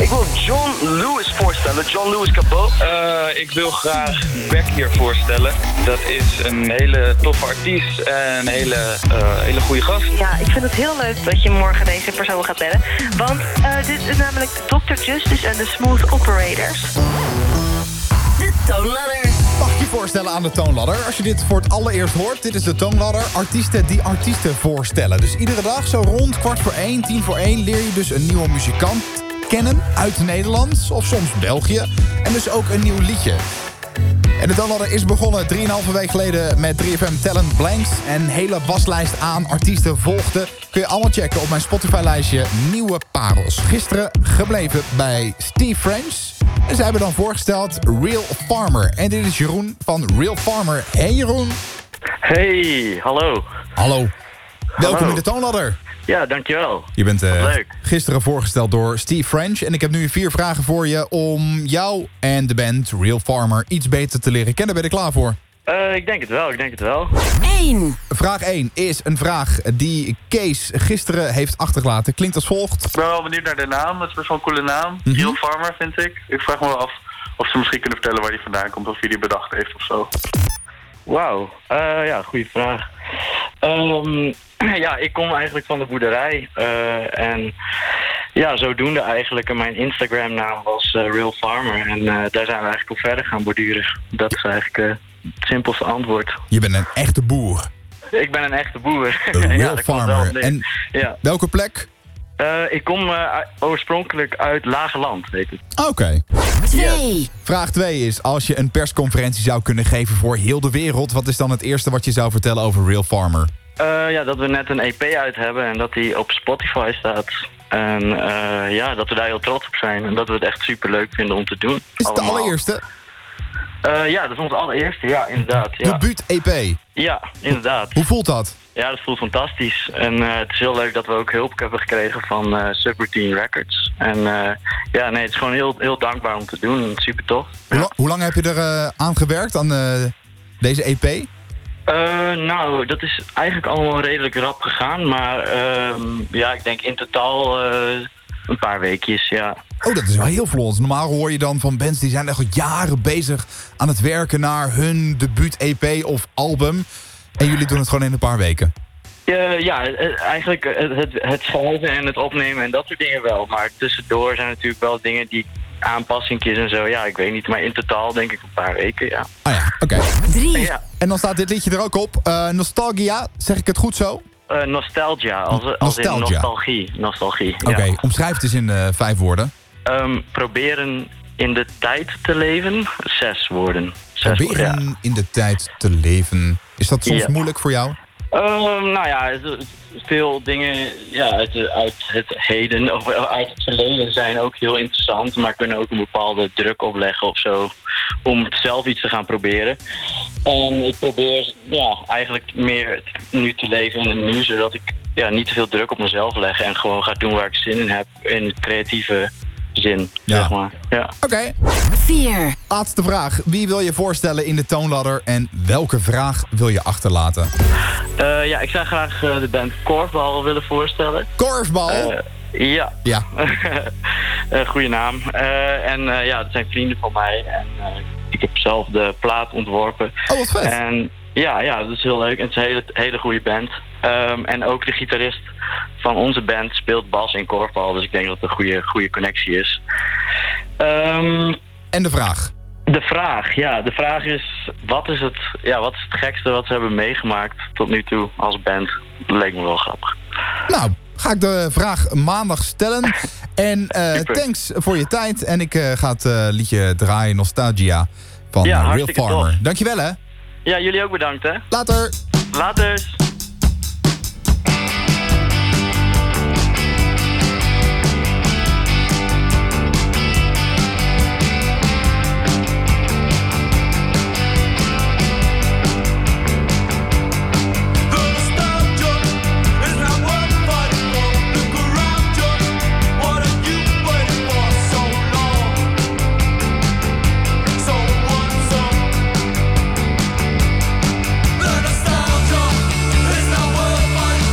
Ik wil John Lewis voorstellen, John Lewis Cabot. Ik wil graag Beck hier voorstellen. Dat is een hele toffe artiest en een hele goede gast. Ja, ik vind het heel leuk dat je morgen deze persoon gaat bellen. Want dit is namelijk Dr. Justice en de Smooth Operators. De Toonladder. Mag je voorstellen aan de Toonladder? Als je dit voor het allereerst hoort, dit is de Toonladder. Artiesten die artiesten voorstellen. Dus iedere dag zo rond 1:45, 1:10 leer je dus een nieuwe muzikant kennen uit Nederland of soms België. En dus ook een nieuw liedje. En de Toonladder is begonnen 3,5 week geleden met 3FM Talent Blanks. En hele waslijst aan artiesten volgde. Kun je allemaal checken op mijn Spotify-lijstje Nieuwe Parels. Gisteren gebleven bij Steve French. En zij hebben dan voorgesteld Real Farmer. En dit is Jeroen van Real Farmer. Hey Jeroen. Hey, hallo. Hallo. Welkom in de Toonladder. Ja, dankjewel. Je bent leuk. Gisteren voorgesteld door Steve French. En ik heb nu 4 vragen voor je om jou en de band Real Farmer iets beter te leren kennen. Ben je er klaar voor? Ik denk het wel. 1. Vraag 1 is een vraag die Kees gisteren heeft achtergelaten. Klinkt als volgt. Ik ben wel benieuwd naar de naam. Het is best wel een coole naam. Real Farmer, vind ik. Ik vraag me wel af of ze misschien kunnen vertellen waar die vandaan komt. Of wie die bedacht heeft of zo. Wauw. Ja, goede vraag. Ja, ik kom eigenlijk van de boerderij. En ja, zodoende eigenlijk. En mijn Instagram naam was Real Farmer. En daar zijn we eigenlijk op verder gaan borduren. Dat is eigenlijk het simpelste antwoord. Je bent een echte boer. Ik ben een echte boer. Een Real ja, Farmer. En ja. welke plek? Ik kom oorspronkelijk uit Lage Land, weet ik. Oké. 2. Vraag 2 is, als je een persconferentie zou kunnen geven voor heel de wereld, wat is dan het eerste wat je zou vertellen over Real Farmer? Ja, dat we net een EP uit hebben en dat die op Spotify staat. En ja, dat we daar heel trots op zijn. En dat we het echt super leuk vinden om te doen. Is het de allereerste? Ja, dat is onze allereerste, ja, inderdaad. Ja. Debuut-EP? Ja, inderdaad. Hoe voelt dat? Ja, dat voelt fantastisch. En het is heel leuk dat we ook hulp hebben gekregen van Subroutine Records. En ja, nee, het is gewoon heel dankbaar om te doen. Super tof. Hoe lang heb je er aan gewerkt, aan deze EP? Nou, dat is eigenlijk allemaal redelijk rap gegaan. Maar ja, ik denk in totaal een paar weekjes, ja. Oh, dat is wel heel vlot. Normaal hoor je dan van bands die zijn echt al jaren bezig aan het werken naar hun debuut-EP of album. En jullie doen het gewoon in een paar weken. Ja, eigenlijk het schrijven en het opnemen en dat soort dingen wel. Maar tussendoor zijn natuurlijk wel dingen die aanpassingjes en zo. Ja, ik weet niet. Maar in totaal denk ik een paar weken, ja. Ah ja, oké. 3. Ja. En dan staat dit liedje er ook op. Nostalgia, zeg ik het goed zo? Nostalgia, als Nostalgia. in nostalgie. Oké, Ja. omschrijf het eens in 5 woorden. Proberen in de tijd te leven, 6 woorden. 6 Proberen woorden, ja. in de tijd te leven. Is dat soms Ja. moeilijk voor jou? Nou ja, veel dingen uit het heden of uit het verleden zijn ook heel interessant, maar kunnen ook een bepaalde druk opleggen of zo om zelf iets te gaan proberen. En ik probeer eigenlijk meer nu te leven in het nu, zodat ik niet te veel druk op mezelf leg en gewoon ga doen waar ik zin in heb, in het creatieve zin, zeg maar. Ja. Oké. 4. Laatste vraag. Wie wil je voorstellen in de Toonladder en welke vraag wil je achterlaten? Ja, ik zou graag de band Korfbal willen voorstellen. Korfbal? Ja. Ja. Goeie naam. En ja, dat zijn vrienden van mij. En ik heb zelf de plaat ontworpen. Oh, wat vet. En ja, dat is heel leuk. En het is een hele goede band. En ook de gitarist van onze band speelt bas in korfbal. Dus ik denk dat het een goede connectie is. En de vraag? De vraag is, wat is het gekste wat ze hebben meegemaakt tot nu toe als band? Dat leek me wel grappig. Nou, ga ik de vraag maandag stellen. En thanks voor je tijd. En ik ga het liedje draaien, Nostalgia, van Real Farmer. Tof. Dankjewel, hè. Ja, jullie ook bedankt, hè. Later. Laters.